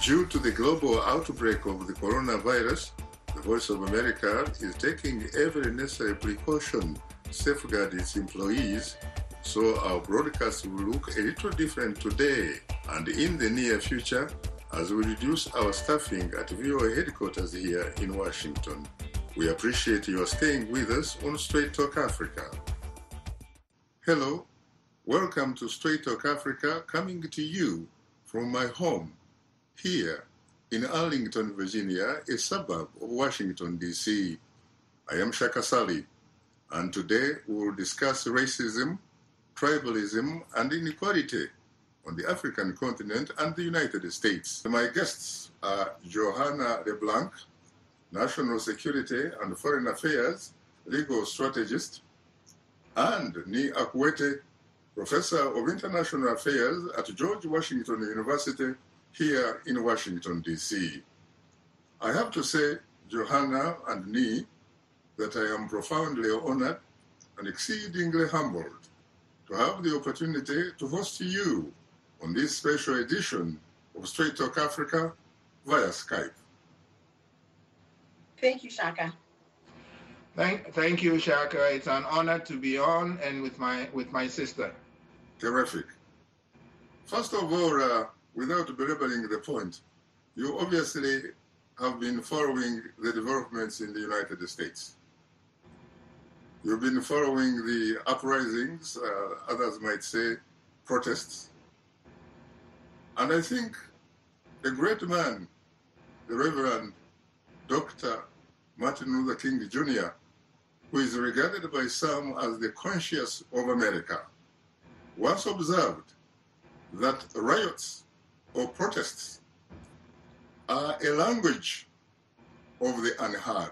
Due to the global outbreak of the coronavirus, the Voice of America is taking every necessary precaution to safeguard its employees, so our broadcast will look a little different today and in the near future as we reduce our staffing at VOA headquarters here in Washington. We appreciate your staying with us on Straight Talk Africa. Hello, welcome to Straight Talk Africa, coming to you from my home here in Arlington, Virginia, a suburb of Washington, D.C. I am Shaka Sali, and today we will discuss racism, tribalism, and inequality on the African continent and the United States. My guests are Johanna LeBlanc, National Security and Foreign Affairs legal strategist, and Nii Akwete, Professor of International Affairs at George Washington University here in Washington, D.C. I have to say, Johanna and Nii, that I am profoundly honored and exceedingly humbled to have the opportunity to host you on this special edition of Straight Talk Africa via Skype. Thank you, Shaka. Thank you, Shaka. It's an honor to be on and with my sister. Terrific. First of all, without belaboring the point, you obviously have been following the developments in the United States. You've been following the uprisings, others might say protests. And I think a great man, the Reverend Dr. Martin Luther King Jr., who is regarded by some as the conscience of America, once observed that riots or protests are a language of the unheard.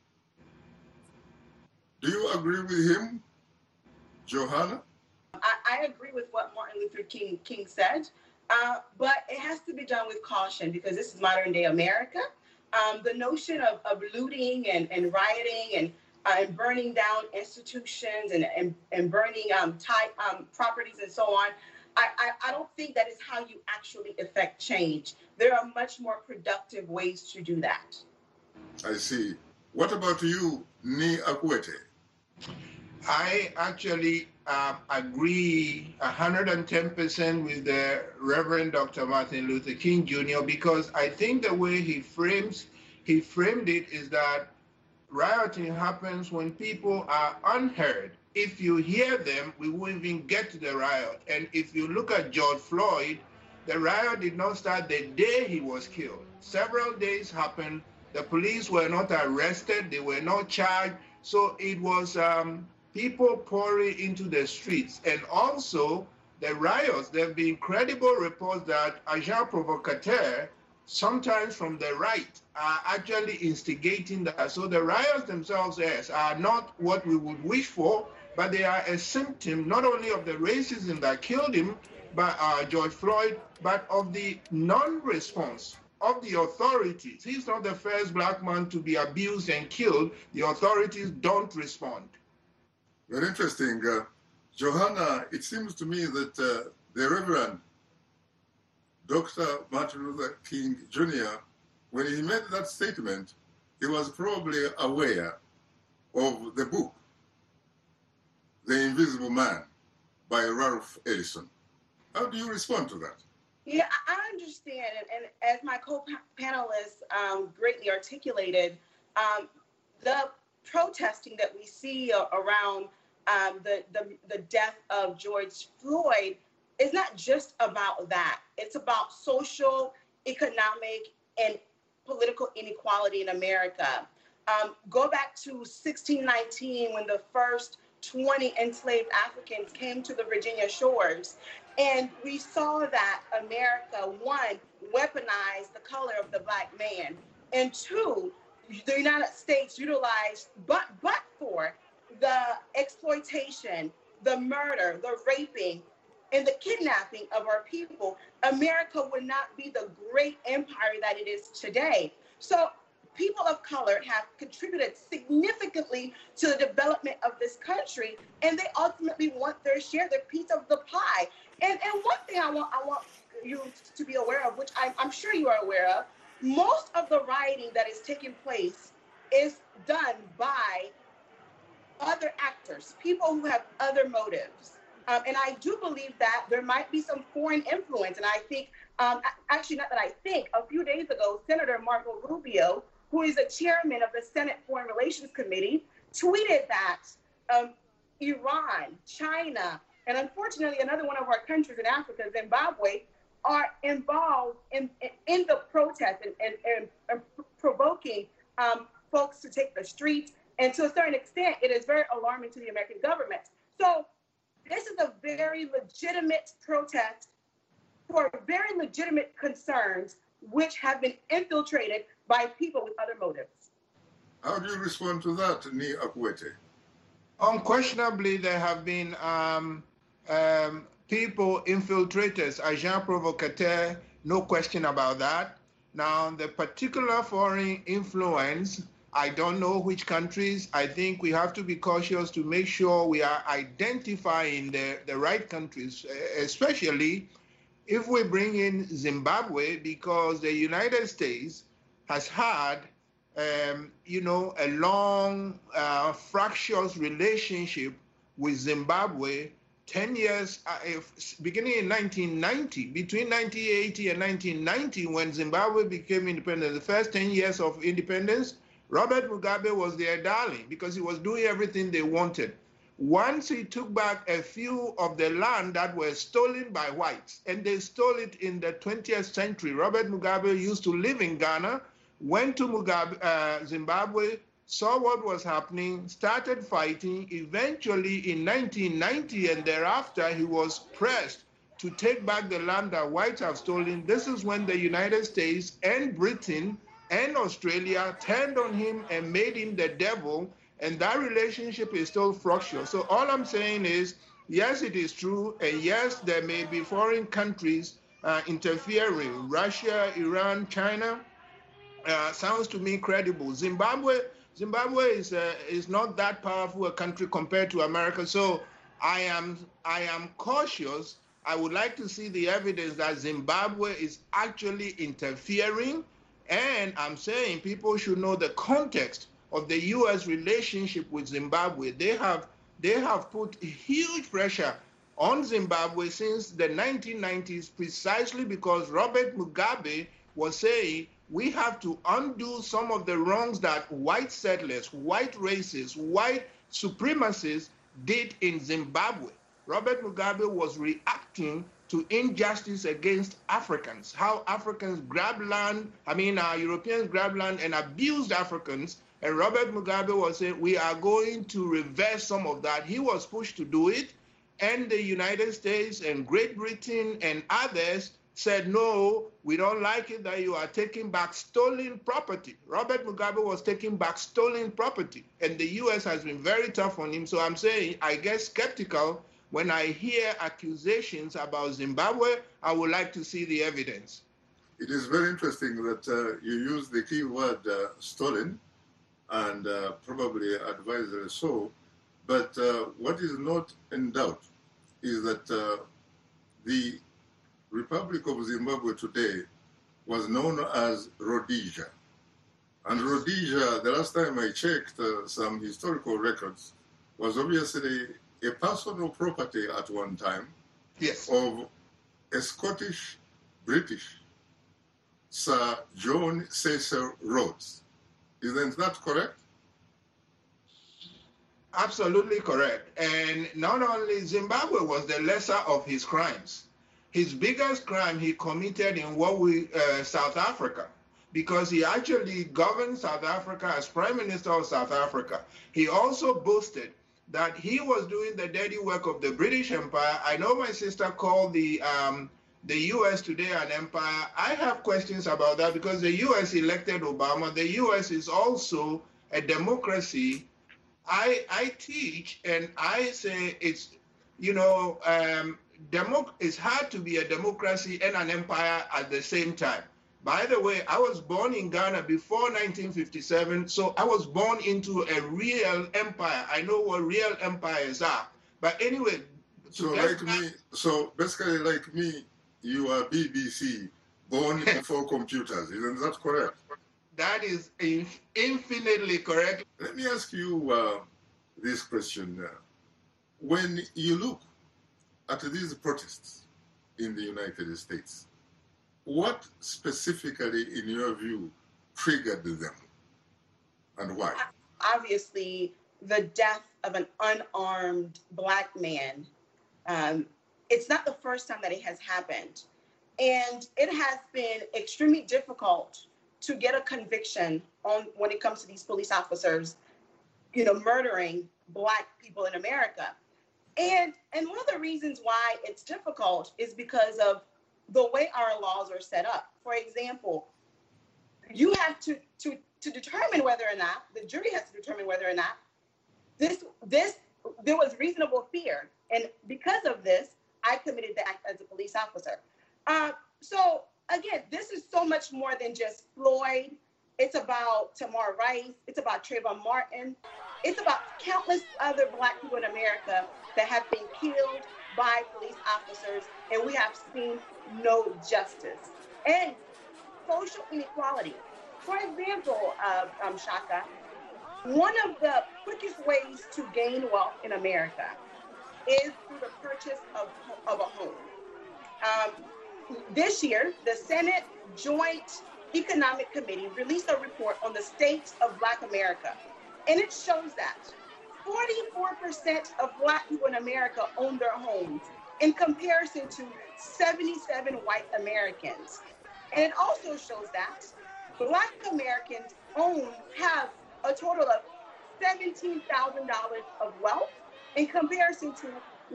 Do you agree with him, Johanna? I agree with what Martin Luther King said, but it has to be done with caution because this is modern day America. The notion of looting and rioting and burning down institutions and burning properties and so on, I don't think that is how you actually affect change. There are much more productive ways to do that. I see. What about you, Nii Akwete? I actually agree 110% with the Reverend Dr. Martin Luther King Jr. because I think the way he framed it is that rioting happens when people are unheard. If you hear them, we won't even get to the riot. And if you look at George Floyd, the riot did not start the day he was killed. Several days happened. The police were not arrested. They were not charged. So it was people pouring into the streets. And also the riots, there have been credible reports that agents provocateurs, sometimes from the right, are actually instigating that. So the riots themselves, yes, are not what we would wish for, but they are a symptom not only of the racism that killed him, but George Floyd, but of the non-response of the authorities. He's not the first black man to be abused and killed. The authorities don't respond. Very interesting. Johanna, it seems to me that the Reverend Dr. Martin Luther King Jr., when he made that statement, he was probably aware of the book, The Invisible Man by Ralph Ellison. How do you respond to that? Yeah, I understand. And as my co-panelists greatly articulated, the protesting that we see around the death of George Floyd is not just about that. It's about social, economic, and political inequality in America. Go back to 1619 when the first 20 enslaved Africans came to the Virginia shores. And we saw that America, one, weaponized the color of the black man, and two, the United States utilized, but for the exploitation, the murder, the raping, and the kidnapping of our people, America would not be the great empire that it is today. So people of color have contributed significantly to the development of this country, and they ultimately want their share, their piece of the pie. And one thing I want you to be aware of, which I'm sure you are aware of, most of the rioting that is taking place is done by other actors, people who have other motives. And I do believe that there might be some foreign influence. And I think, actually, not that I think, a few days ago, Senator Marco Rubio, who is the chairman of the Senate Foreign Relations Committee, tweeted that Iran, China, and unfortunately another one of our countries in Africa, Zimbabwe, are involved in the protest and provoking folks to take the streets. And to a certain extent, it is very alarming to the American government. So this is a very legitimate protest for very legitimate concerns, which have been infiltrated by people with other motives. How do you respond to that, Ni Akwete? Unquestionably, there have been people, infiltrators, agents provocateurs, no question about that. Now, the particular foreign influence, I don't know which countries. I think we have to be cautious to make sure we are identifying the right countries, especially if we bring in Zimbabwe, because the United States has had, a long, fractious relationship with Zimbabwe 10 years, beginning in 1990, between 1980 and 1990, when Zimbabwe became independent, the first 10 years of independence, Robert Mugabe was their darling because he was doing everything they wanted. Once he took back a few of the land that were stolen by whites, and they stole it in the 20th century. Robert Mugabe used to live in Ghana, went to Zimbabwe, saw what was happening, started fighting. Eventually, in 1990 and thereafter, he was pressed to take back the land that whites have stolen. This is when the United States and Britain and Australia turned on him and made him the devil, and that relationship is still fractious. So all I'm saying is, yes, it is true, and yes, there may be foreign countries interfering. Russia, Iran, China, sounds to me credible. Zimbabwe is not that powerful a country compared to America, so I am cautious. I would like to see the evidence that Zimbabwe is actually interfering, and I'm saying people should know the context of the U.S. relationship with Zimbabwe. They have put huge pressure on Zimbabwe since the 1990s, precisely because Robert Mugabe was saying we have to undo some of the wrongs that white settlers, white racists, white supremacists did in Zimbabwe. Robert Mugabe was reacting to injustice against Africans, how Africans grabbed land, Europeans grabbed land and abused Africans. And Robert Mugabe was saying, we are going to reverse some of that. He was pushed to do it. And the United States and Great Britain and others said, no, we don't like it that you are taking back stolen property. Robert Mugabe was taking back stolen property. And the U.S. has been very tough on him. So I'm saying, I get skeptical when I hear accusations about Zimbabwe. I would like to see the evidence. It is very interesting that you use the key word stolen, and probably advisedly so. But what is not in doubt is that the Republic of Zimbabwe today was known as Rhodesia. And Rhodesia, the last time I checked some historical records, was obviously a personal property at one time, yes, of a Scottish-British Sir John Cecil Rhodes. Isn't that correct? Absolutely correct. And not only Zimbabwe was the lesser of his crimes. His biggest crime he committed in South Africa, because he actually governed South Africa as Prime Minister of South Africa. He also boasted that he was doing the dirty work of the British Empire. I know my sister called the U.S. today an empire. I have questions about that because the U.S. elected Obama. The U.S. is also a democracy. I teach and I say it's, it's hard to be a democracy and an empire at the same time. By the way, I was born in Ghana before 1957, so I was born into a real empire. I know what real empires are. But anyway, so basically like me, you are BBC, born before computers. Isn't that correct? That is infinitely correct. Let me ask you this question. When you look at these protests in the United States, what specifically, in your view, triggered them and why? Obviously, the death of an unarmed Black man. It's not the first time that it has happened. And it has been extremely difficult to get a conviction on when it comes to these police officers, murdering Black people in America. And one of the reasons why it's difficult is because of the way our laws are set up. For example, you have to determine whether or not, the jury has to determine whether or not there was reasonable fear. And because of this, I committed the act as a police officer. So again, this is so much more than just Floyd. It's about Tamar Rice. It's about Trayvon Martin. It's about countless other Black people in America that have been killed by police officers, and we have seen no justice. And social inequality. For example, Shaka, one of the quickest ways to gain wealth in America is through the purchase of a home. This year, the Senate Joint Economic Committee released a report on the state of Black America. And it shows that 44% of Black people in America own their homes in comparison to 77 white Americans. And it also shows that Black Americans have a total of $17,000 of wealth in comparison to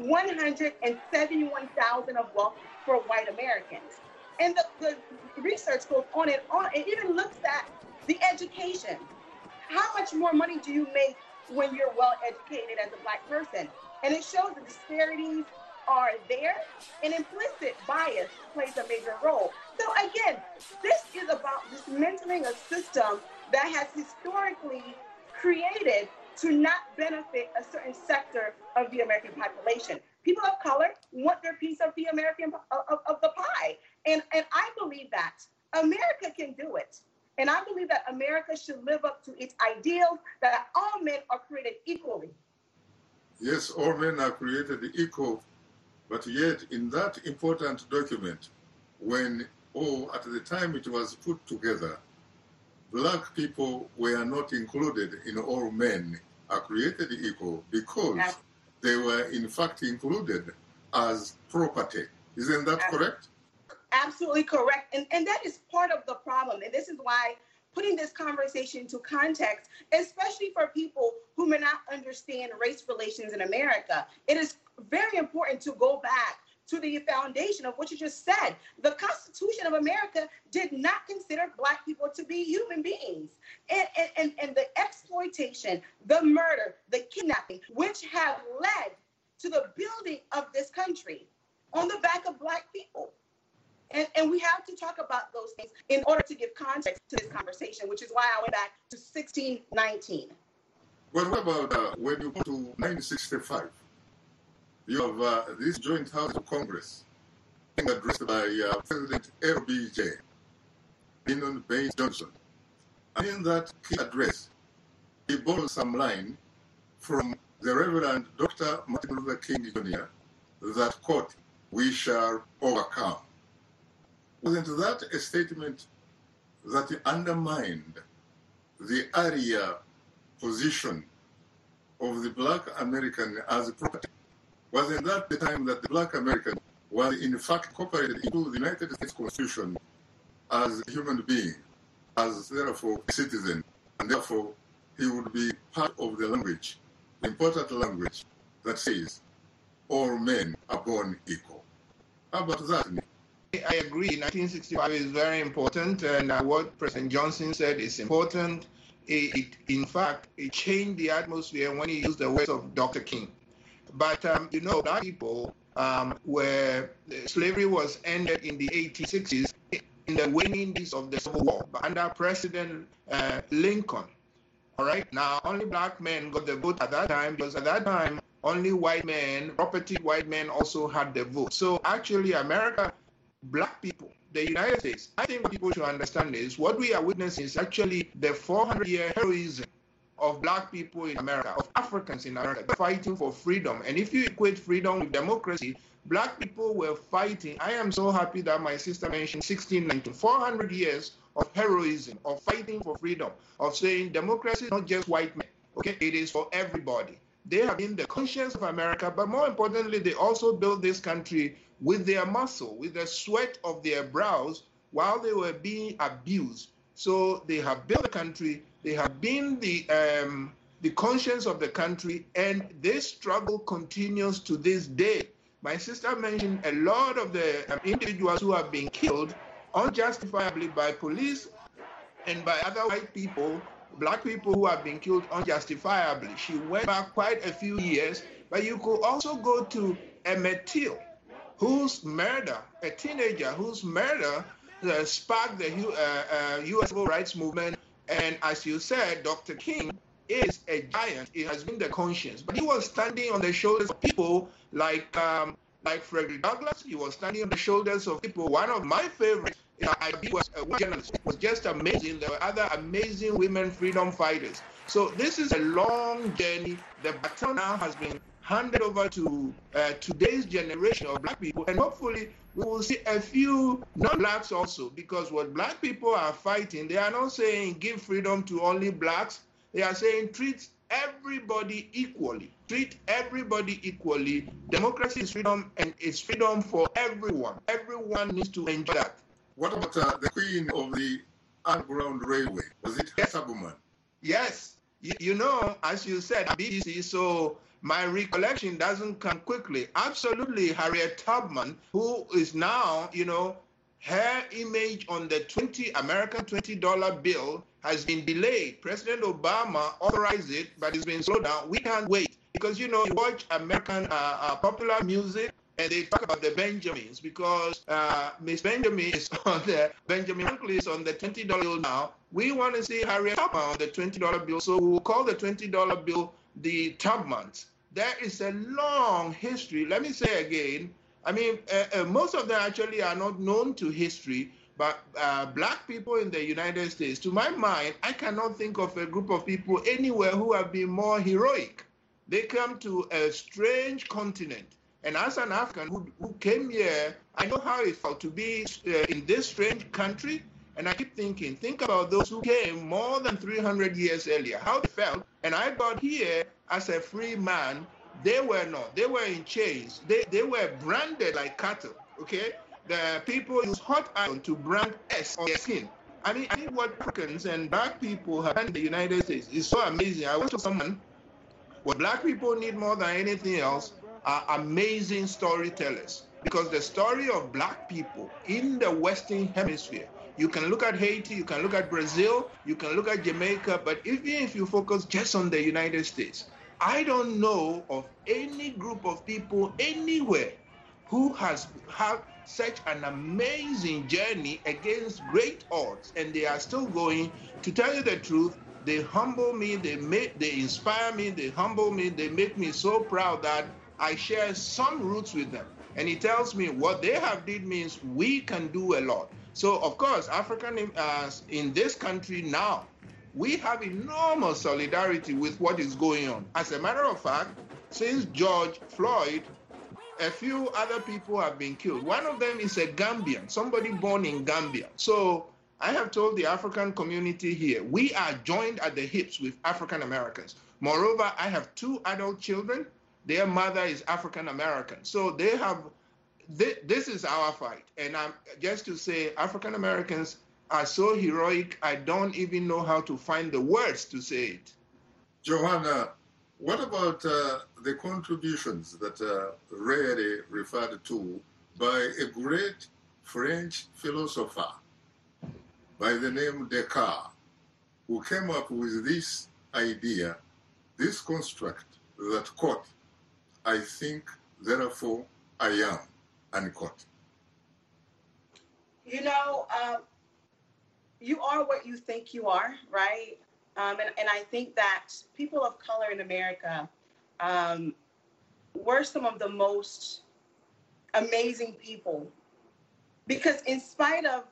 $171,000 of wealth for white Americans. And the research goes on and on. It even looks at the education. How much more money do you make when you're well educated as a Black person? And it shows the disparities are there, and implicit bias plays a major role. So again, this is about dismantling a system that has historically created to not benefit a certain sector of the American population. People of color want their piece of the American of the pie, and I believe that America can do it, and I believe that America should live up to its ideals that all men are created equally. Yes, all men are created equal, but yet in that important document, at the time it was put together, Black people were not included in all men are created equal because they were in fact included as property. Isn't that correct? Absolutely correct. And that is part of the problem. And this is why putting this conversation into context, especially for people who may not understand race relations in America, it is very important to go back to the foundation of what you just said. The Constitution of America did not consider Black people to be human beings. And the exploitation, the murder, the kidnapping, which have led to the building of this country on the back of Black people. And we have to talk about those things in order to give context to this conversation, which is why I went back to 1619. Well, what about when you go to 1965? You have this joint House of Congress addressed by President LBJ, Lyndon Baines Johnson. And in that key address, he borrowed some line from the Reverend Dr. Martin Luther King Jr. that, quote, "We shall overcome." Wasn't that a statement that undermined the earlier position of the Black American as property? Wasn't that the time that the Black American was in fact incorporated into the United States Constitution as a human being, as therefore a citizen, and therefore he would be part of the language, the important language that says all men are born equal? How about that? I agree. 1965 is very important, and what President Johnson said is important. In fact, it changed the atmosphere when he used the words of Dr. King. But, Black people where slavery was ended in the 1860s in the waning days of the Civil War under President Lincoln. All right. Now, only Black men got the vote at that time because at that time, only white men, property white men also had the vote. So actually, America Black people, the United States, I think what people should understand is what we are witnessing is actually the 400-year heroism of Black people in America, of Africans in America, fighting for freedom. And if you equate freedom with democracy, Black people were fighting. I am so happy that my sister mentioned 1619, 400 years of heroism, of fighting for freedom, of saying democracy is not just white men, okay? It is for everybody. They have been the conscience of America, but more importantly, they also built this country with their muscle, with the sweat of their brows while they were being abused. So they have built the country, they have been the conscience of the country, and this struggle continues to this day. My sister mentioned a lot of the individuals who have been killed unjustifiably by police and by other white people, Black people who have been killed unjustifiably. She went back quite a few years, but you could also go to Emmett Till, whose murder, a teenager whose murder sparked the U.S. civil rights movement. And as you said, Dr. King is a giant. He has been the conscience. But he was standing on the shoulders of people like Frederick Douglass. He was standing on the shoulders of people. One of my favorites, he was a journalist. It was just amazing. There were other amazing women freedom fighters. So this is a long journey. The baton now has been handed over to today's generation of Black people, and hopefully we will see a few non-Blacks also, because what Black people are fighting, they are not saying give freedom to only Blacks. They are saying treat everybody equally. Treat everybody equally. Democracy is freedom, and it's freedom for everyone. Everyone needs to enjoy that. What about the queen of the Underground Railway? Was it Hester Bowman? Yes. You know, as you said, BBC, so my recollection doesn't come quickly. Absolutely, Harriet Tubman, who is now, you know, her image on the American $20 bill has been delayed. President Obama authorized it, but it's been slowed down. We can't wait because, you know, you watch American popular music, and they talk about the Benjamins because Miss Benjamin is on Benjamin Franklin is on the $20 bill now. We want to see Harriet Tubman on the $20 bill, so we will call the $20 bill the Tubmans. There is a long history. Let me say again, I mean, most of them actually are not known to history, but Black people in the United States, to my mind, I cannot think of a group of people anywhere who have been more heroic. They come to a strange continent. And as an African who came here, I know how it felt to be in this strange country. And I keep thinking, think about those who came more than 300 years earlier, how they felt. And I got here as a free man. They were not. They were in chains. They were branded like cattle, okay? The people use hot iron to brand S on their skin. I mean, what Africans and Black people have done in the United States is so amazing. I went to someone, what Black people need more than anything else are amazing storytellers, because the story of Black people in the Western Hemisphere, you can look at Haiti, you can look at Brazil, you can look at Jamaica, but even if you focus just on the United States, I don't know of any group of people anywhere who has had such an amazing journey against great odds, and they are still going. To tell you the truth, they humble me, they inspire me, they humble me, they make me so proud that I share some roots with them. And it tells me what they have did means we can do a lot. So, of course, African in this country now, we have enormous solidarity with what is going on. As a matter of fact, since George Floyd, a few other people have been killed. One of them is a Gambian, somebody born in Gambia. So I have told the African community here, we are joined at the hips with African Americans. Moreover, I have 2 adult children. Their mother is African American. So they have, this is our fight. And just to say, African Americans are so heroic, I don't even know how to find the words to say it. Johanna, what about the contributions that are rarely referred to by a great French philosopher by the name Descartes, who came up with this idea, this construct that, quote, I think, therefore I am, unquote. You know, you are what you think you are, right? And I think that people of color in America were some of the most amazing people Because in spite of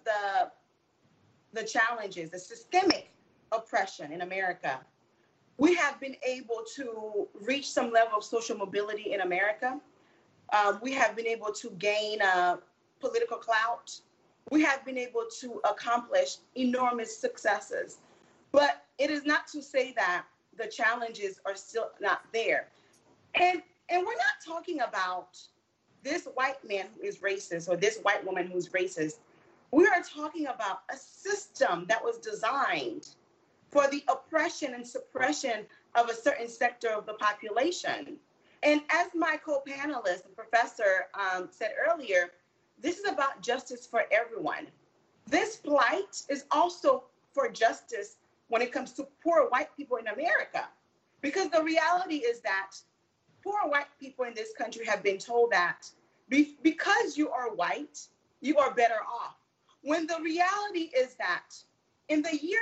the challenges, the systemic oppression in America, we have been able to reach some level of social mobility in America. We have been able to gain political clout. We have been able to accomplish enormous successes. But it is not to say that the challenges are still not there. And we're not talking about this white man who is racist or this white woman who's racist. We are talking about a system that was designed for the oppression and suppression of a certain sector of the population. And as my co-panelist and professor said earlier, this is about justice for everyone. This plight is also for justice when it comes to poor white people in America. Because the reality is that poor white people in this country have been told that because you are white, you are better off. When the reality is that in the year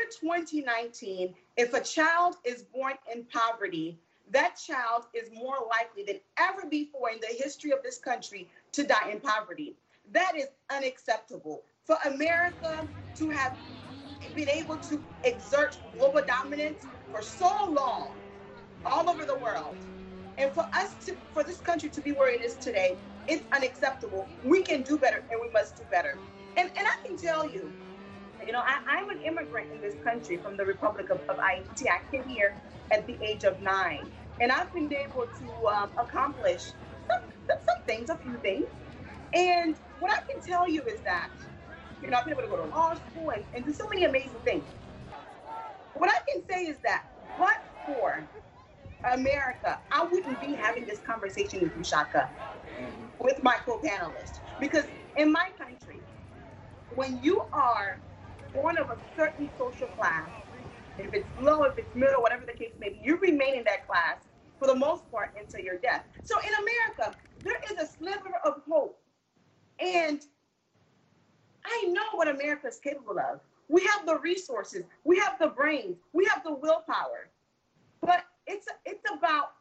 2019, if a child is born in poverty, that child is more likely than ever before in the history of this country to die in poverty. That is unacceptable. For America to have been able to exert global dominance for so long all over the world, and for this country to be where it is today, it's unacceptable. We can do better, and we must do better. And I can tell you, I'm an immigrant in this country from the Republic of Haiti. I came here at the age of 9, and I've been able to accomplish some things, a few things. And what I can tell you is that, I've been able to go to law school and do so many amazing things. What I can say is that, but for America, I wouldn't be having this conversation with you, Shaka, with my co-panelist. Because in my country, when you are born of a certain social class, if it's low, if it's middle, whatever the case may be, you remain in that class for the most part until your death. So in America, there is a sliver of hope. And I know what America is capable of. We have the resources, we have the brains, we have the willpower. But it's about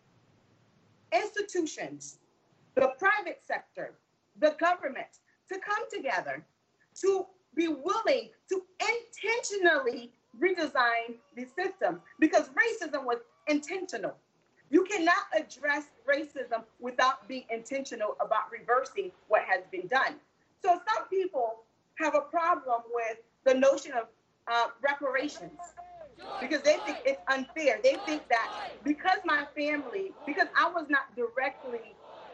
institutions, the private sector, the government, to come together, to be willing to intentionally redesign the system, because racism was intentional. You cannot address racism without being intentional about reversing what has been done. So some people have a problem with the notion of reparations because they think it's unfair. They think that because I was not directly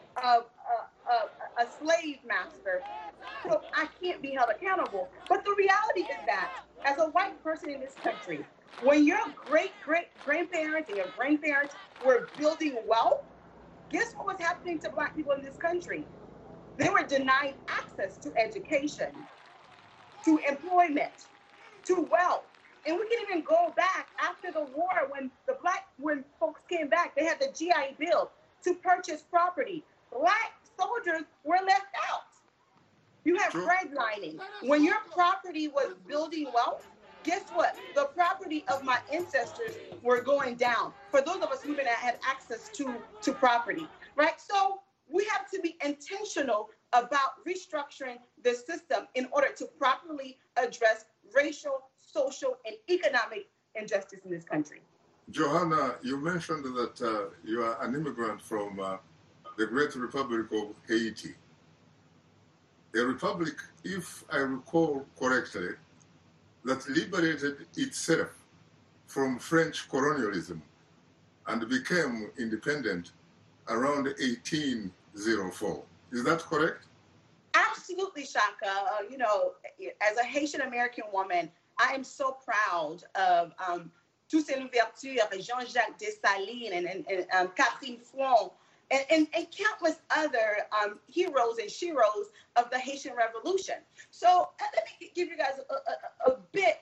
a slave master, so I can't be held accountable. But the reality is that as a white person in this country, when your great-great-grandparents and your grandparents were building wealth, guess what was happening to Black people in this country? They were denied access to education, to employment, to wealth. And we can even go back after the war when folks came back, they had the GI Bill to purchase property. Black soldiers were left out. You have redlining. When your property was building wealth, guess what? The property of my ancestors were going down. For those of us who had access to property, right? So we have to be intentional about restructuring the system in order to properly address racial, social, and economic injustice in this country. Johanna, you mentioned that you are an immigrant from the Great Republic of Haiti. A republic, if I recall correctly, that liberated itself from French colonialism and became independent around 1804. Is that correct? Absolutely, Shaka. As a Haitian American woman, I am so proud of Toussaint Louverture, Jean-Jacques Dessalines, and Catherine Fron, and countless other heroes and sheroes of the Haitian Revolution. So let me give you guys a bit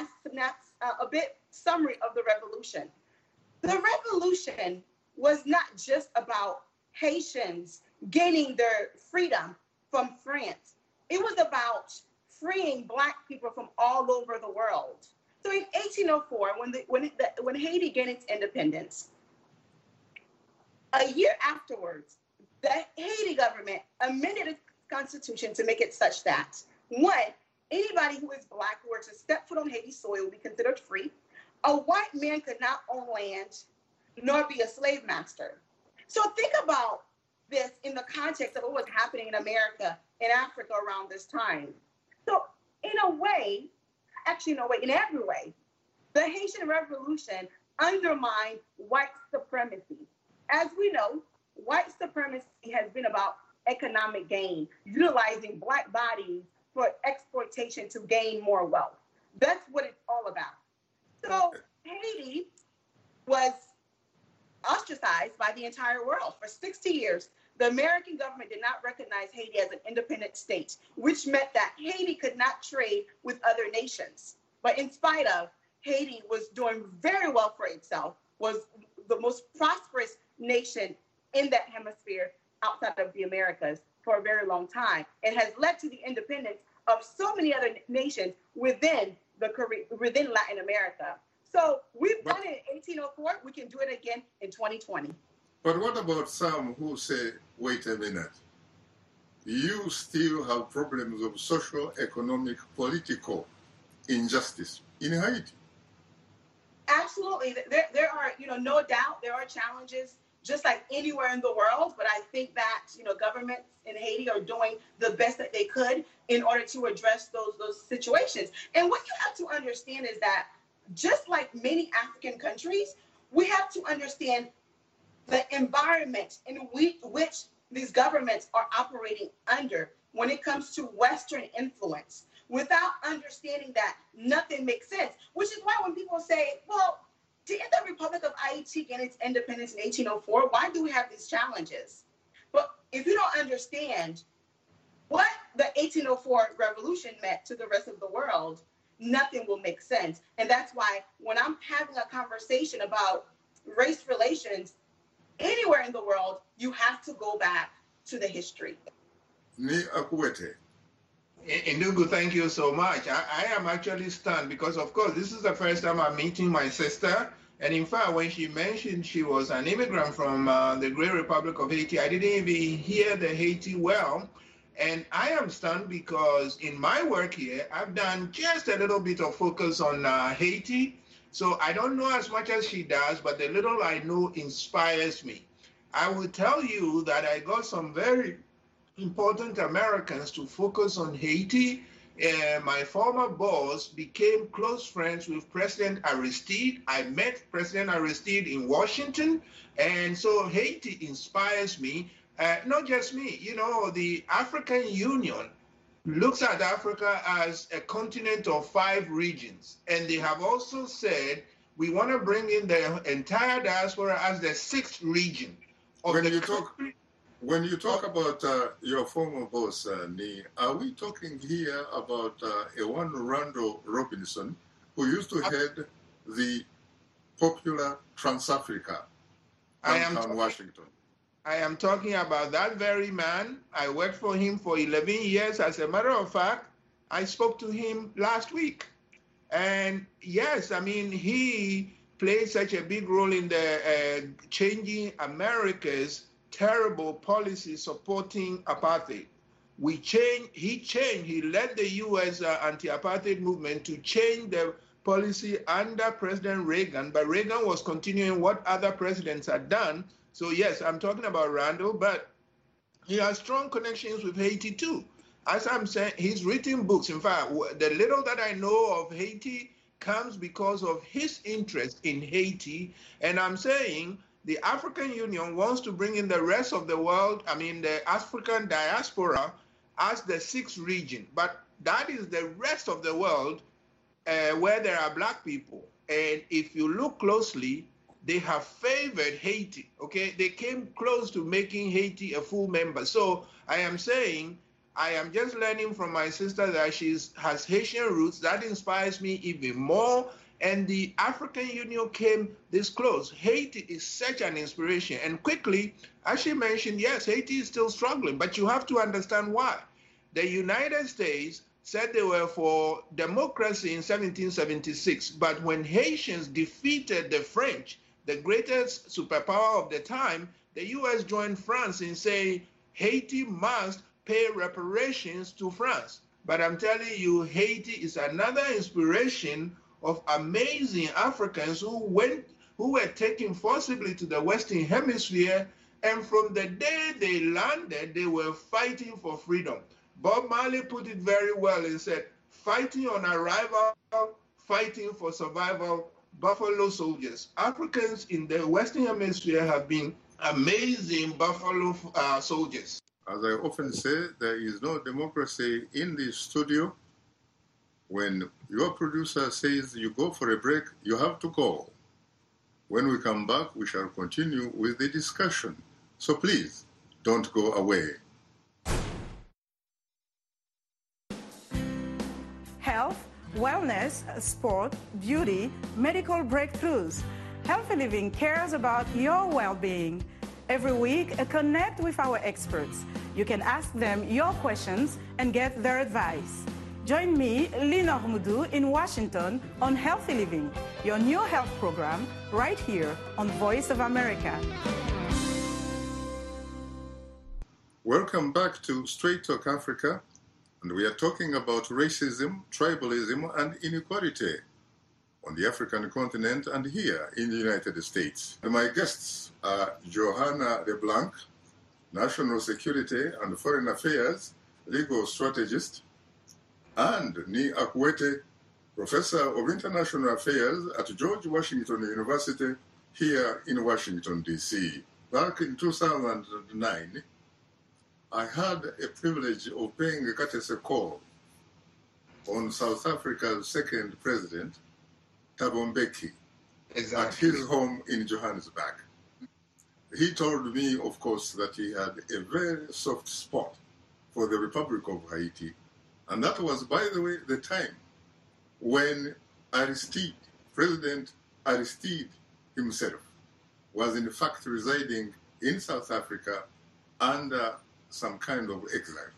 summary of the revolution. The revolution was not just about Haitians gaining their freedom from France. It was about freeing Black people from all over the world. So in 1804, when Haiti gained its independence, a year afterwards, the Haiti government amended Constitution to make it such that, one, anybody who is Black who were to step foot on Haiti soil will be considered free. A white man could not own land nor be a slave master. So think about this in the context of what was happening in America and Africa around this time. So in a way, actually in a way, in every way, the Haitian Revolution undermined white supremacy. As we know, white supremacy has been about economic gain, utilizing Black bodies for exploitation to gain more wealth. That's what it's all about. So Haiti was ostracized by the entire world for 60 years. The American government did not recognize Haiti as an independent state, which meant that Haiti could not trade with other nations. But in spite of, Haiti was doing very well for itself, was the most prosperous nation in that hemisphere outside of the Americas for a very long time, and has led to the independence of so many other nations within Latin America. So we've done it in 1804. We can do it again in 2020. But what about some who say, wait a minute, you still have problems of social, economic, political injustice in Haiti? Absolutely. There are, no doubt there are challenges just like anywhere in the world. But I think that, governments in Haiti are doing the best that they could in order to address those situations. And what you have to understand is that just like many African countries, we have to understand the environment in which these governments are operating under when it comes to Western influence. Without understanding that, nothing makes sense, which is why when people say, well, didn't the Republic of Haiti gain its independence in 1804? Why do we have these challenges? But if you don't understand what the 1804 revolution meant to the rest of the world, nothing will make sense. And that's why when I'm having a conversation about race relations anywhere in the world, you have to go back to the history. Ni Akuete. Indugu, thank you so much. I am actually stunned because, of course, this is the first time I'm meeting my sister. And in fact, when she mentioned she was an immigrant from the Great Republic of Haiti, I didn't even hear the Haiti well. And I am stunned because in my work here, I've done just a little bit of focus on Haiti. So I don't know as much as she does, but the little I know inspires me. I will tell you that I got some very important Americans to focus on Haiti. My former boss became close friends with President Aristide. I met President Aristide in Washington. And so Haiti inspires me. Not just me, the African Union looks at Africa as a continent of 5 regions. And they have also said, we want to bring in the entire diaspora as the 6th region. When you talk about your former boss, Ni, are we talking here about a one Randall Robinson, who used to head the popular Trans-Africa, downtown Washington? I am talking about that very man. I worked for him for 11 years. As a matter of fact, I spoke to him last week. And yes, he played such a big role in the changing America's terrible policy supporting apartheid. He led the U.S. Anti-apartheid movement to change the policy under President Reagan, but Reagan was continuing what other presidents had done. So yes, I'm talking about Randall, but he has strong connections with Haiti too. As I'm saying, he's written books. In fact, the little that I know of Haiti comes because of his interest in Haiti. And I'm saying the African Union wants to bring in the rest of the world, the African diaspora, as the 6th region. But that is the rest of the world where there are Black people. And if you look closely, they have favored Haiti, okay? They came close to making Haiti a full member. So I am saying, I am just learning from my sister that she has Haitian roots. That inspires me even more. And the African Union came this close. Haiti is such an inspiration. And quickly, as she mentioned, yes, Haiti is still struggling, but you have to understand why. The United States said they were for democracy in 1776, but when Haitians defeated the French, the greatest superpower of the time, the U.S. joined France in saying Haiti must pay reparations to France. But I'm telling you, Haiti is another inspiration of amazing Africans who were taken forcibly to the Western Hemisphere, and from the day they landed, they were fighting for freedom. Bob Marley put it very well and said, fighting on arrival, fighting for survival, buffalo soldiers. Africans in the Western Hemisphere have been amazing buffalo soldiers. As I often say, there is no democracy in the studio. When your producer says you go for a break, you have to go. When we come back, we shall continue with the discussion. So please, don't go away. Health, wellness, sport, beauty, medical breakthroughs. Healthy Living cares about your well-being. Every week, connect with our experts. You can ask them your questions and get their advice. Join me, Linor Moudou, in Washington on Healthy Living, your new health program, right here on Voice of America. Welcome back to Straight Talk Africa, and we are talking about racism, tribalism, and inequality on the African continent and here in the United States. And my guests are Johanna LeBlanc, National Security and Foreign Affairs legal strategist, and Ni Akwete, Professor of International Affairs at George Washington University here in Washington, D.C. Back in 2009, I had a privilege of paying a courtesy call on South Africa's second president, Thabo Mbeki, at his home in Johannesburg. He told me, of course, that he had a very soft spot for the Republic of Haiti. And that was, by the way, the time when Aristide, President Aristide himself, was in fact residing in South Africa under some kind of exile.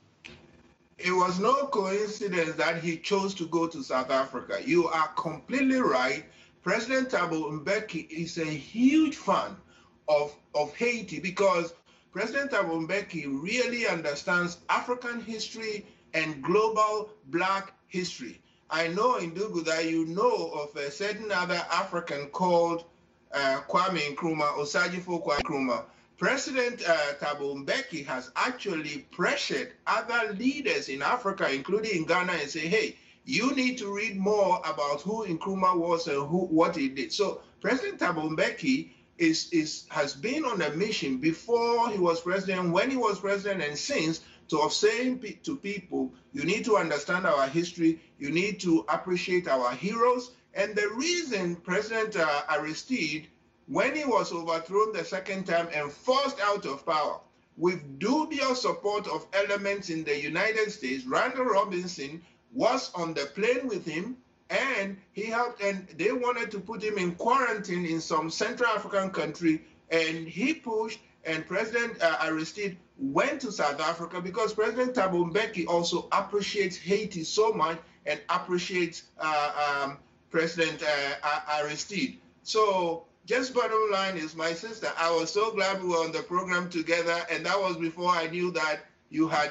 It was no coincidence that he chose to go to South Africa. You are completely right. President Thabo Mbeki is a huge fan of Haiti because President Thabo Mbeki really understands African history and global Black history. I know, Ndugu, that you know of a certain other African called Kwame Nkrumah, Osagyefo Kwame Nkrumah. President Thabo Mbeki has actually pressured other leaders in Africa, including in Ghana, and say, hey, you need to read more about who Nkrumah was and what he did. So President Thabo Mbeki has been on a mission before he was president, when he was president, and since, of saying to people, you need to understand our history, you need to appreciate our heroes. And the reason President Aristide, when he was overthrown the second time and forced out of power, with dubious support of elements in the United States, Randall Robinson was on the plane with him, and he helped, and they wanted to put him in quarantine in some Central African country, and he pushed, and President Aristide went to South Africa because President Thabo Mbeki also appreciates Haiti so much and appreciates President Aristide. So just bottom line is, my sister, I was so glad we were on the program together, and that was before I knew that you had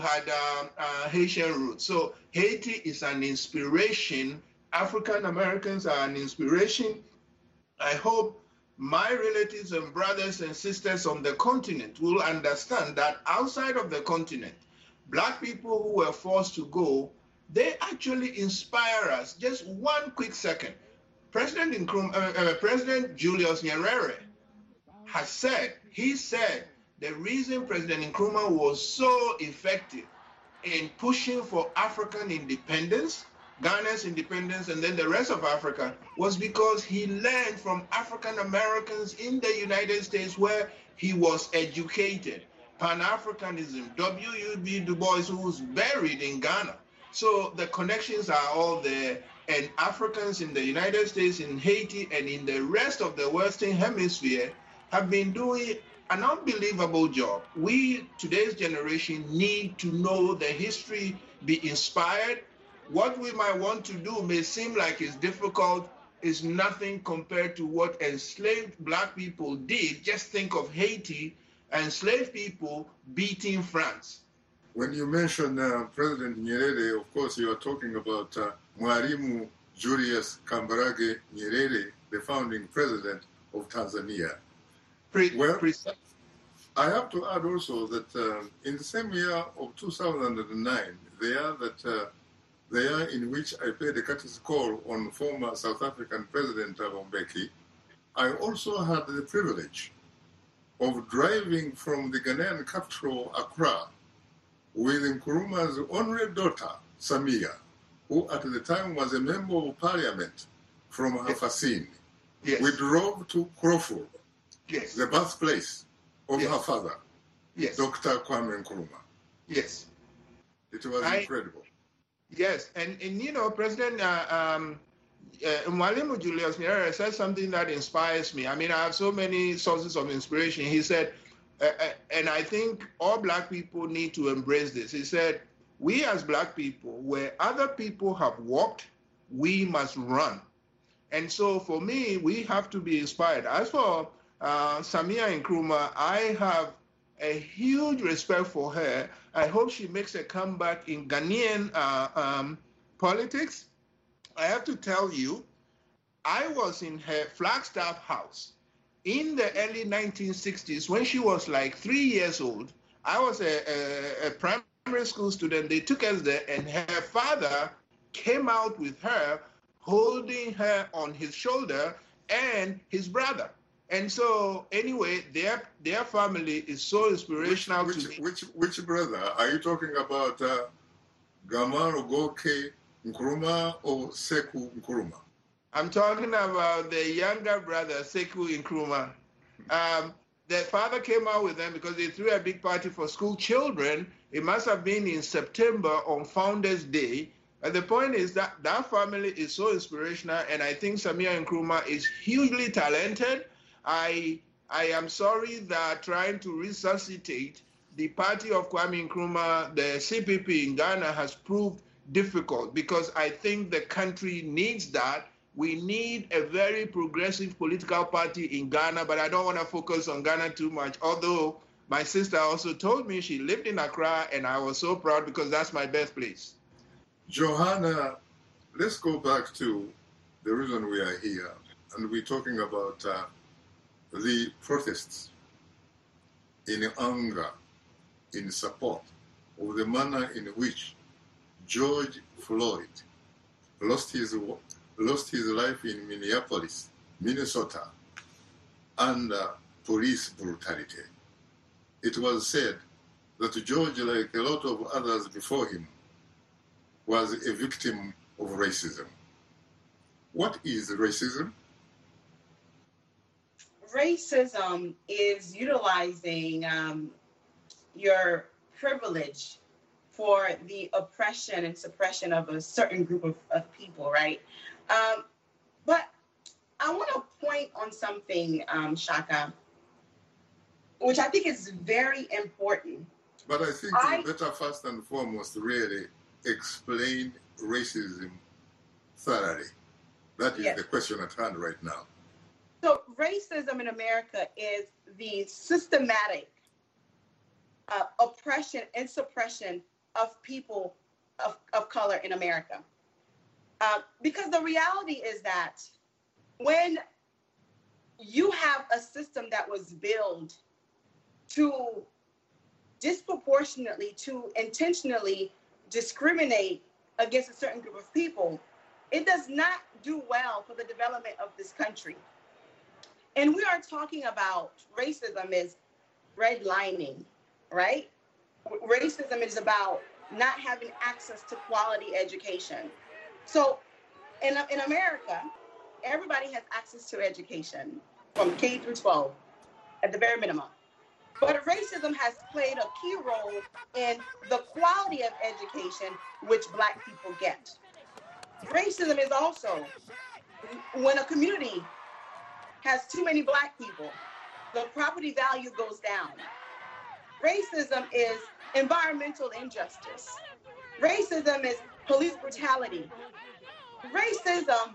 Haitian roots. So Haiti is an inspiration. African Americans are an inspiration. I hope my relatives and brothers and sisters on the continent will understand that outside of the continent, Black people who were forced to go, they actually inspire us. Just one quick second. President Julius Nyerere has said, the reason President Nkrumah was so effective in pushing for African independence, Ghana's independence, and then the rest of Africa, was because he learned from African Americans in the United States where he was educated. Pan-Africanism, W.E.B. Du Bois, who was buried in Ghana. So the connections are all there, and Africans in the United States, in Haiti, and in the rest of the Western Hemisphere have been doing an unbelievable job. We, today's generation, need to know the history, be inspired. What we might want to do may seem like it's difficult, is nothing compared to what enslaved Black people did. Just think of Haiti, enslaved people beating France. When you mention President Nyerere, of course, you are talking about Mwalimu Julius Kambarage Nyerere, the founding president of Tanzania. I have to add also that in the same year of 2009, the year in which I paid a courtesy call on former South African President Thabo Mbeki, I also had the privilege of driving from the Ghanaian capital, Accra, with Nkrumah's only daughter, Samia, who at the time was a member of parliament from Hafasini. Yes. We drove to Crawford, yes, the birthplace of yes, her father, yes, Dr. Kwame Nkrumah. Yes. It was incredible. Yes, and you know, President Mwalimu Julius Nyerere said something that inspires me. I mean, I have so many sources of inspiration. He said, and I think all Black people need to embrace this. He said, we as Black people, where other people have walked, we must run. And so for me, we have to be inspired. As for Samia Nkrumah, I have a huge respect for her. I hope she makes a comeback in Ghanaian politics. I have to tell you, I was in her Flagstaff house in the early 1960s when she was like 3 years old. I was a primary school student. They took us there, and her father came out with her, holding her on his shoulder, and his brother. And so, anyway, their family is so inspirational to me. Which brother? Are you talking about Gamaro Goke Nkrumah or Sekou Nkrumah? I'm talking about the younger brother, Sekou Nkrumah. The father came out with them because they threw a big party for school children. It must have been in September on Founders Day. And the point is that that family is so inspirational, and I think Samia Nkrumah is hugely talented. I am sorry that trying to resuscitate the party of Kwame Nkrumah, the CPP in Ghana, has proved difficult, because I think the country needs that. We need a very progressive political party in Ghana, but I don't want to focus on Ghana too much, although my sister also told me she lived in Accra, and I was so proud because that's my birthplace. Johanna, let's go back to the reason we are here, and we're talking about the protests in anger, in support of the manner in which George Floyd lost his life in Minneapolis, Minnesota, under police brutality. It was said that George, like a lot of others before him, was a victim of racism. What is racism? Racism is utilizing your privilege for the oppression and suppression of a certain group of people, right? But I want to point on something, Shaka, which I think is very important. But I think you better first and foremost really explain racism thoroughly. That is the question at hand right now. So racism in America is the systematic oppression and suppression of people of color in America. Because the reality is that when you have a system that was built to disproportionately, to intentionally discriminate against a certain group of people, it does not do well for the development of this country. And we are talking about racism is redlining, right? Racism is about not having access to quality education. So in America, everybody has access to education from K through 12 at the very minimum. But racism has played a key role in the quality of education which Black people get. Racism is also when a community has too many Black people, the property value goes down. Racism is environmental injustice. Racism is police brutality. Racism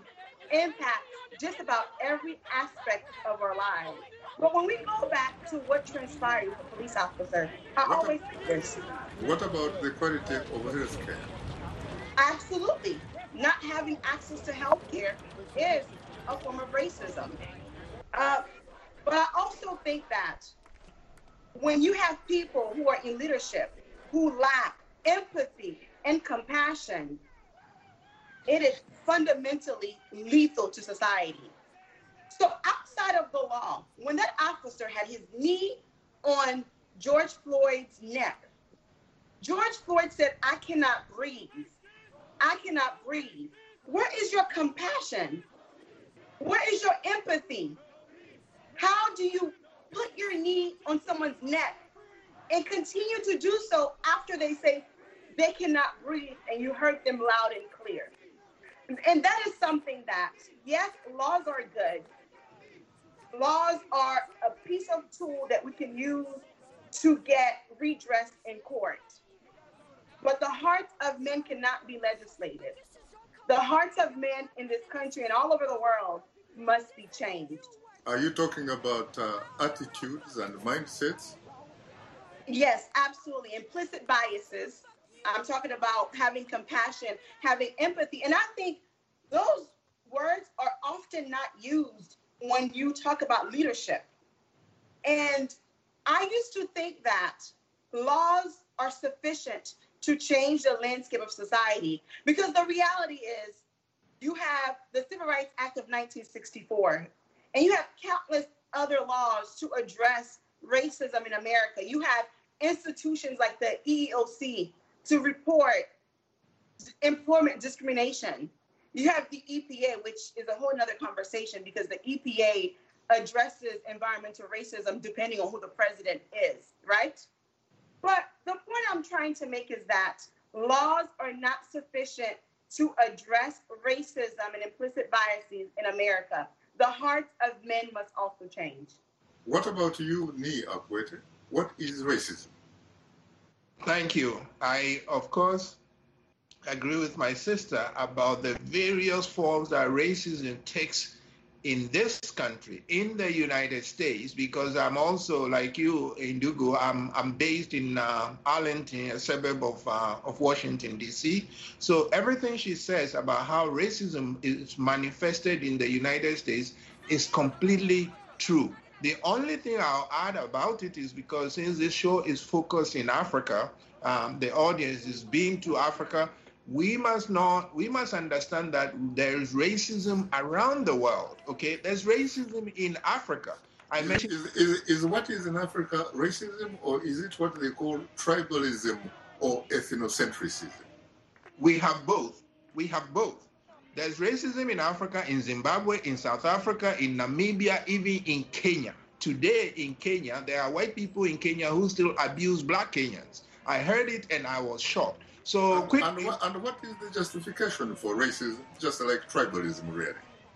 impacts just about every aspect of our lives. But when we go back to what transpired with the police officer, I What, always say this. what about the quality of health care? Absolutely. Not having access to health care is a form of racism. Uh, but I also think that when you have people who are in leadership who lack empathy and compassion, it is fundamentally lethal to society. So outside of the law, when that officer had his knee on George Floyd's neck, George Floyd said, "I cannot breathe. I cannot breathe." Where is your compassion? Where is your empathy? How do you put your knee on someone's neck and continue to do so after they say they cannot breathe and you heard them loud and clear? And that is something that, yes, laws are good. Laws are a piece of tool that we can use to get redress in court. But the hearts of men cannot be legislated. The hearts of men in this country and all over the world must be changed. Are you talking about attitudes and mindsets? Yes, absolutely. Implicit biases. I'm talking about having compassion, having empathy. And I think those words are often not used when you talk about leadership. And I used to think that laws are sufficient to change the landscape of society, because the reality is you have the Civil Rights Act of 1964, and you have countless other laws to address racism in America. You have institutions like the EEOC to report employment discrimination. You have the EPA, which is a whole nother conversation because the EPA addresses environmental racism depending on who the president is, right? But the point I'm trying to make is that laws are not sufficient to address racism and implicit biases in America. The hearts of men must also change. What about you, Nii Akwete? What is racism? Thank you. I, of course, agree with my sister about the various forms that racism takes in this country, in the United States, because I'm also, like you, Indugu, I'm based in Arlington, a suburb of Washington, D.C. So everything she says about how racism is manifested in the United States is completely true. The only thing I'll add about it is because since this show is focused in Africa, the audience is being to Africa, we must understand that there is racism around the world, okay? There's racism in Africa. I mentioned... Is what is in Africa racism, or is it what they call tribalism or ethnocentrism? We have both. We have both. There's racism in Africa, in Zimbabwe, in South Africa, in Namibia, even in Kenya. Today in Kenya, there are white people in Kenya who still abuse black Kenyans. I heard it and I was shocked. So quickly, and what is the justification for racism, just like tribalism, really?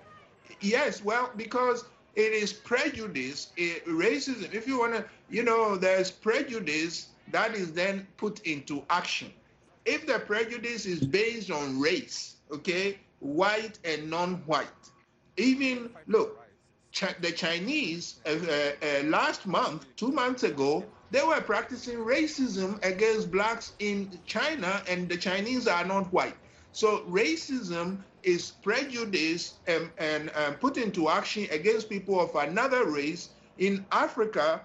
Yes, well, because it is prejudice, racism. If you want to, there's prejudice that is then put into action. If the prejudice is based on race, okay, white and non-white, even, look, the Chinese, last month, 2 months ago, they were practicing racism against blacks in China, and the Chinese are not white. So racism is prejudice and put into action against people of another race. In Africa,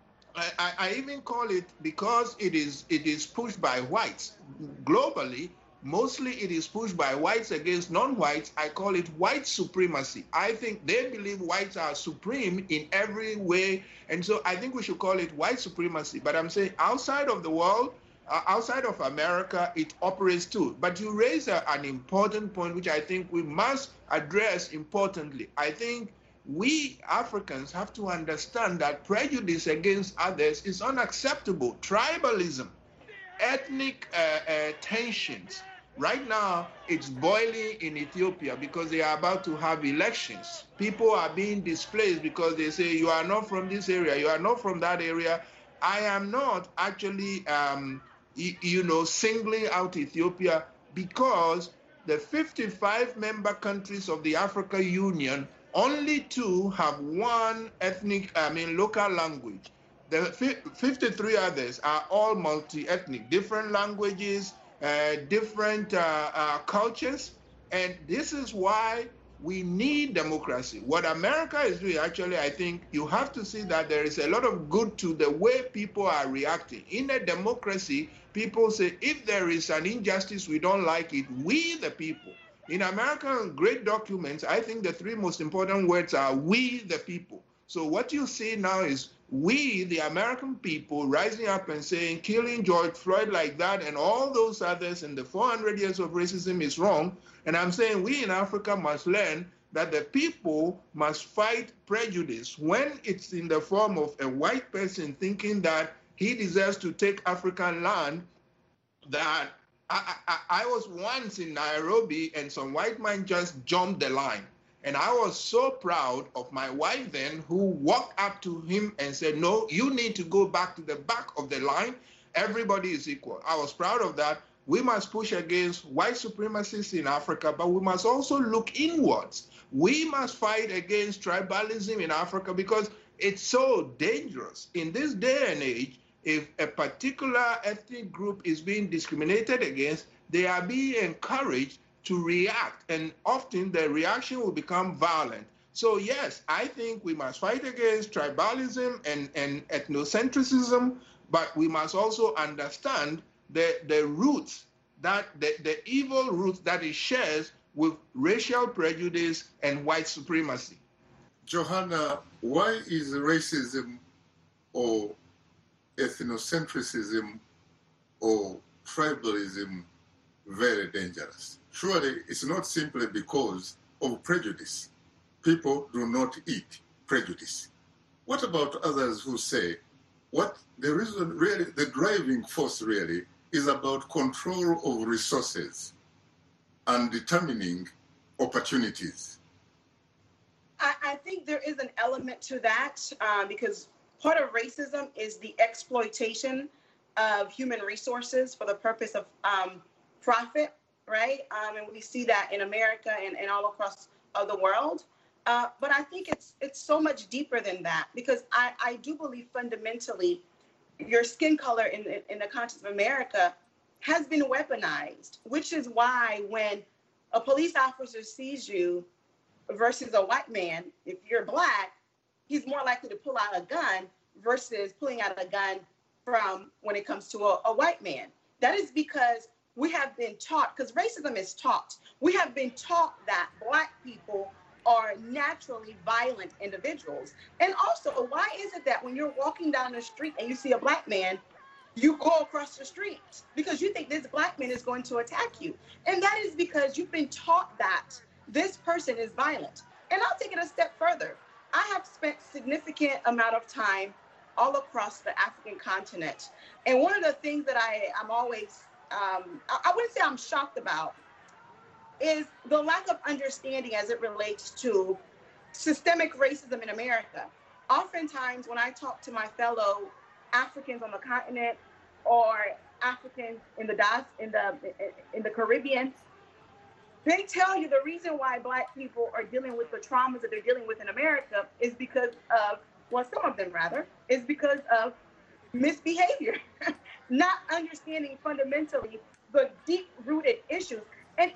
I even call it, because it is pushed by whites globally. Mostly it is pushed by whites against non-whites. I call it white supremacy. I think they believe whites are supreme in every way. And so I think we should call it white supremacy. But I'm saying outside of the world, outside of America, it operates too. But you raise an important point, which I think we must address importantly. I think we Africans have to understand that prejudice against others is unacceptable. Tribalism, ethnic tensions. Right now, it's boiling in Ethiopia because they are about to have elections. People are being displaced because they say, you are not from this area, you are not from that area. I am not actually, singling out Ethiopia, because the 55 member countries of the Africa Union, only 2 have one local language. The 53 others are all multi-ethnic, different languages, different cultures. And this is why we need democracy. What America is doing, actually, I think you have to see that there is a lot of good to the way people are reacting. In a democracy, people say, if there is an injustice, we don't like it, we the people. In American great documents, I think the 3 most important words are we the people. So what you see now is we, the American people, rising up and saying killing George Floyd like that and all those others and the 400 years of racism is wrong. And I'm saying we in Africa must learn that the people must fight prejudice when it's in the form of a white person thinking that he deserves to take African land. That I was once in Nairobi and some white man just jumped the line. And I was so proud of my wife then, who walked up to him and said, no, you need to go back to the back of the line. Everybody is equal. I was proud of that. We must push against white supremacists in Africa, but we must also look inwards. We must fight against tribalism in Africa because it's so dangerous. In this day and age, if a particular ethnic group is being discriminated against, they are being encouraged to react, and often the reaction will become violent. So yes, I think we must fight against tribalism and ethnocentrism, but we must also understand the roots, that the evil roots that it shares with racial prejudice and white supremacy. Johanna, why is racism or ethnocentrism or tribalism very dangerous? Surely it's not simply because of prejudice. People do not eat prejudice. What about others who say, what the reason really, the driving force really, is about control of resources and determining opportunities? I think there is an element to that because part of racism is the exploitation of human resources for the purpose of profit. Right? And we see that in America and all across the world. But I think it's so much deeper than that, because I do believe fundamentally your skin color in the context of America has been weaponized, which is why when a police officer sees you versus a white man, if you're Black, he's more likely to pull out a gun versus pulling out a gun from when it comes to a white man. That is because we have been taught, because racism is taught, we have been taught that Black people are naturally violent individuals. And also, why is it that when you're walking down the street and you see a Black man, you go across the street because you think this Black man is going to attack you? And that is because you've been taught that this person is violent. And I'll take it a step further. I have spent significant amount of time all across the African continent. And one of the things that I'm always I wouldn't say I'm shocked about is the lack of understanding as it relates to systemic racism in America. Oftentimes, when I talk to my fellow Africans on the continent or Africans in the Caribbean, they tell you the reason why Black people are dealing with the traumas that they're dealing with in America is because of, well, some of them rather, is because of misbehavior, not understanding fundamentally the deep-rooted issues. And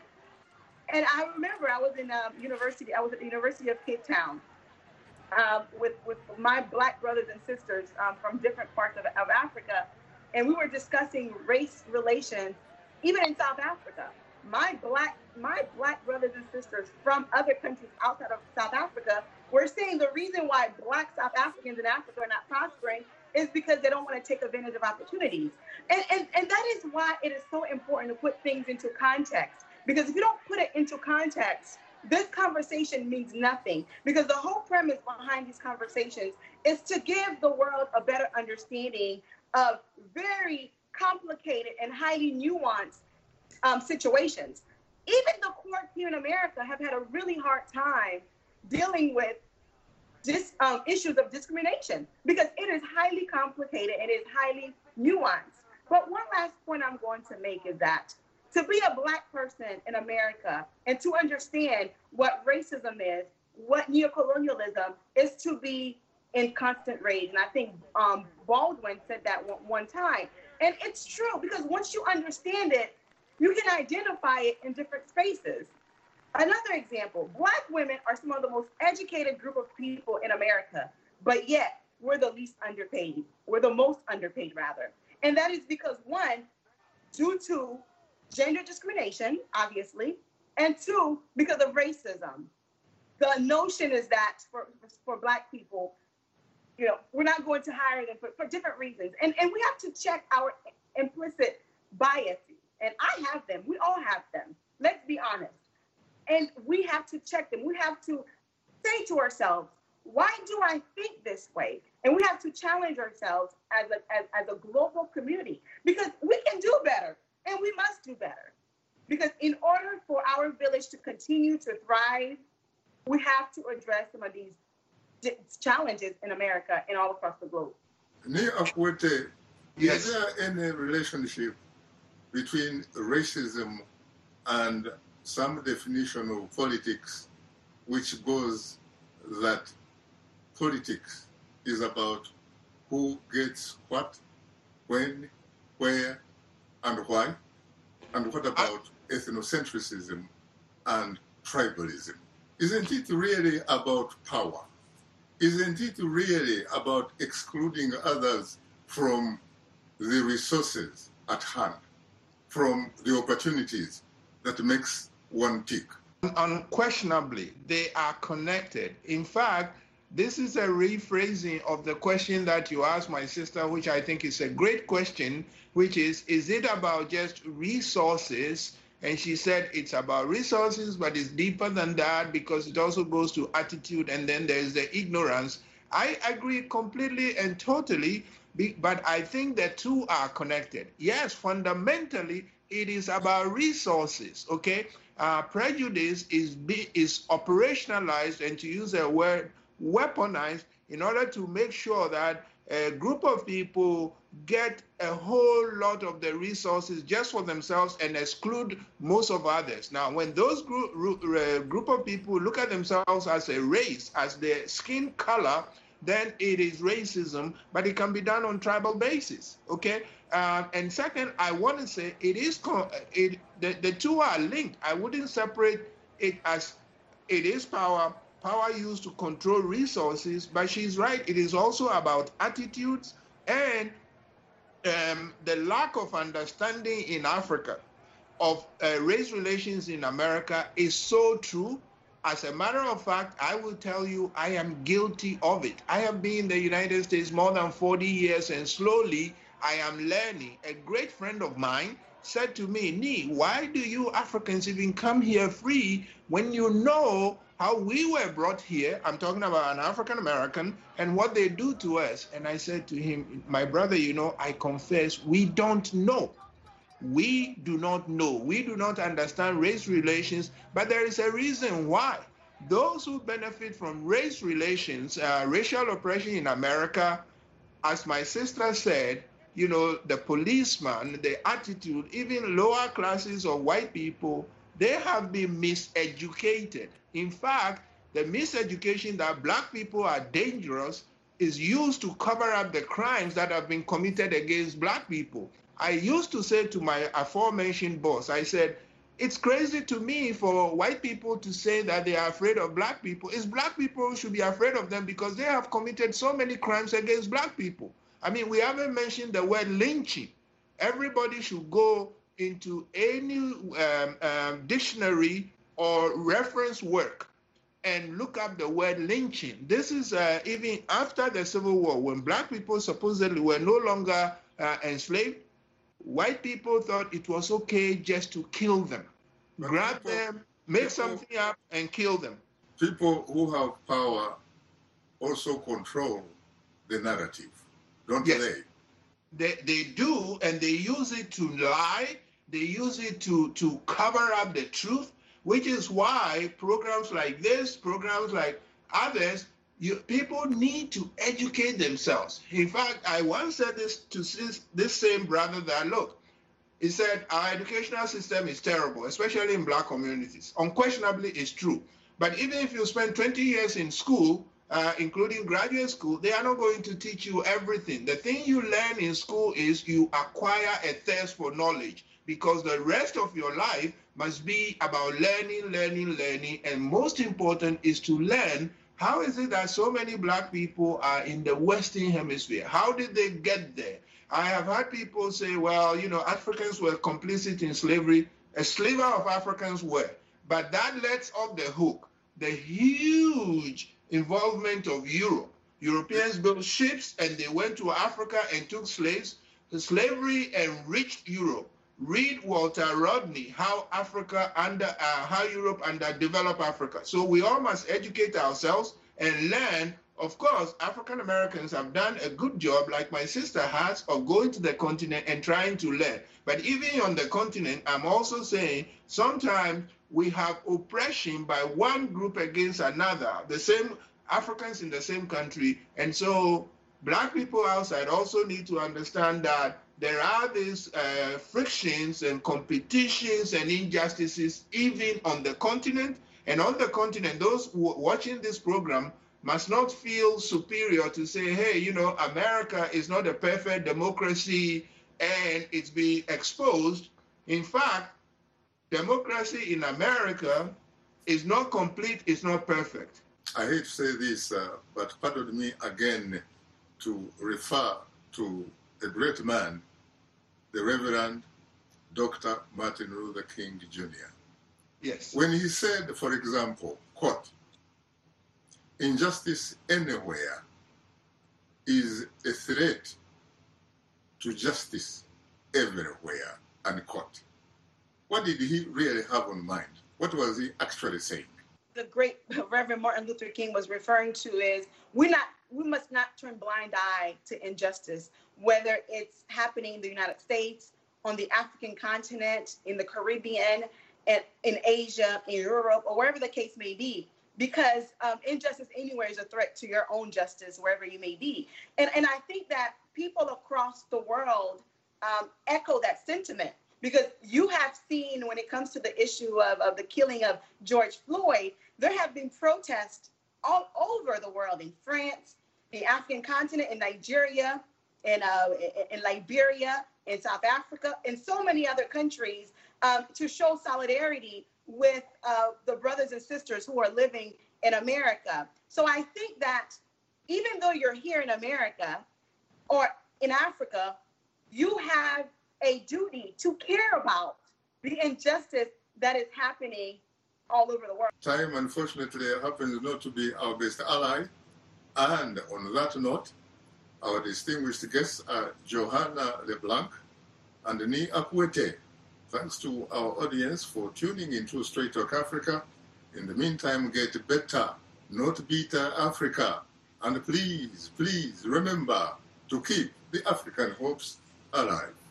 I remember I was at the University of Cape Town with my Black brothers and sisters from different parts of Africa, and we were discussing race relations, even in South Africa. My black brothers and sisters from other countries outside of South Africa were saying the reason why Black South Africans in Africa are not prospering is because they don't want to take advantage of opportunities. And that is why it is so important to put things into context. Because if you don't put it into context, this conversation means nothing. Because the whole premise behind these conversations is to give the world a better understanding of very complicated and highly nuanced situations. Even the courts here in America have had a really hard time dealing with issues of discrimination because it is highly complicated and it is highly nuanced. But one last point I'm going to make is that To be a Black person in America and to understand what racism is, what neocolonialism is, to be in constant rage. And I think Baldwin said that one time. And it's true, because once you understand it, you can identify it in different spaces. Another example, Black women are some of the most educated group of people in America, but yet we're the least underpaid. We're the most underpaid, rather. And that is because, one, due to gender discrimination, obviously, and two, because of racism. The notion is that for Black people, we're not going to hire them for different reasons. And we have to check our implicit biases. And I have them. We all have them. Let's be honest. And we have to check them. We have to say to ourselves, why do I think this way? And we have to challenge ourselves as a global community, because we can do better and we must do better. Because in order for our village to continue to thrive, we have to address some of these challenges in America and all across the globe. Yes. Is there any relationship between racism and some definition of politics, which goes that politics is about who gets what, when, where, and why? And what about ethnocentrism and tribalism? Isn't it really about power? Isn't it really about excluding others from the resources at hand, from the opportunities that makes one tick? Unquestionably, they are connected. In fact, this is a rephrasing of the question that you asked my sister, which I think is a great question, which is it about just resources? And she said it's about resources, but it's deeper than that, because it also goes to attitude, and then there's the ignorance. I agree completely and totally, but I think the two are connected. Yes, fundamentally, it is about resources, okay? Prejudice is operationalized, and to use a word, weaponized, in order to make sure that a group of people get a whole lot of the resources just for themselves and exclude most of others. Now, when those group of people look at themselves as a race, as their skin color, then it is racism, but it can be done on tribal basis, okay? And second, I want to say the two are linked. I wouldn't separate it as it is power used to control resources, but she's right. It is also about attitudes, and the lack of understanding in Africa of race relations in America is so true. As a matter of fact, I will tell you, I am guilty of it. I have been in the United States more than 40 years, and slowly I am learning. A great friend of mine said to me, Nee, why do you Africans even come here free when you know how we were brought here? I'm talking about an African American, and what they do to us. And I said to him, my brother, I confess, we don't know. We do not know. We do not understand race relations, but there is a reason why. Those who benefit from race relations, racial oppression in America, as my sister said, the policeman, the attitude, even lower classes of white people, they have been miseducated. In fact, the miseducation that Black people are dangerous is used to cover up the crimes that have been committed against Black people. I used to say to my aforementioned boss, I said, it's crazy to me for white people to say that they are afraid of Black people. It's Black people who should be afraid of them, because they have committed so many crimes against Black people. I mean, we haven't mentioned the word lynching. Everybody should go into any dictionary or reference work and look up the word lynching. This is even after the Civil War, when Black people supposedly were no longer enslaved. White people thought it was okay just to kill them, grab them, make something up, and kill them. People who have power also control the narrative, don't they? They do, and they use it to lie. They use it to cover up the truth, which is why programs like this, programs like others, people need to educate themselves. In fact, I once said this to this same brother that, look, He said, our educational system is terrible, especially in black communities. Unquestionably, it's true. But even if you spend 20 years in school, including graduate school, they are not going to teach you everything. The thing you learn in school is you acquire a thirst for knowledge, because the rest of your life must be about learning, and most important is to learn how is it that so many black people are in the Western Hemisphere? How did they get there? I have had people say, well, you know, Africans were complicit in slavery. A sliver of Africans were. But that lets off the hook the huge involvement of Europe. Europeans built ships and they went to Africa and took slaves. The slavery enriched Europe. Read Walter Rodney, how Europe underdeveloped Africa. So we all must educate ourselves and learn. Of course, African Americans have done a good job, like my sister has, of going to the continent and trying to learn. But even on the continent, I'm also saying sometimes we have oppression by one group against another, the same Africans in the same country. And so black people outside also need to understand that there are these frictions and competitions and injustices even on the continent. And on the continent, those watching this program must not feel superior to say, hey, you know, America is not a perfect democracy and it's being exposed. In fact, democracy in America is not complete, it's not perfect. I hate to say this, but pardon me again to refer to a great man, the Reverend Dr. Martin Luther King Jr. Yes. When he said, for example, quote, injustice anywhere is a threat to justice everywhere, unquote. What did he really have on mind? What was he actually saying? The great Reverend Martin Luther King was referring to is we must not turn blind eye to injustice, whether it's happening in the United States, on the African continent, in the Caribbean, and in Asia, in Europe, or wherever the case may be. Because injustice anywhere is a threat to your own justice, wherever you may be. And I think that people across the world echo that sentiment, because you have seen when it comes to the issue of the killing of George Floyd, there have been protests all over the world, in France, the African continent, in Nigeria, in Liberia, in South Africa, and so many other countries to show solidarity with the brothers and sisters who are living in America. So I think that even though you're here in America or in Africa, you have a duty to care about the injustice that is happening all over the world. Time, unfortunately, happens not to be our best ally. And on that note, our distinguished guests are Johanna LeBlanc and Ni Akwete. Thanks to our audience for tuning into Straight Talk Africa. In the meantime, get better, not bitter Africa. And please, please remember to keep the African hopes alive.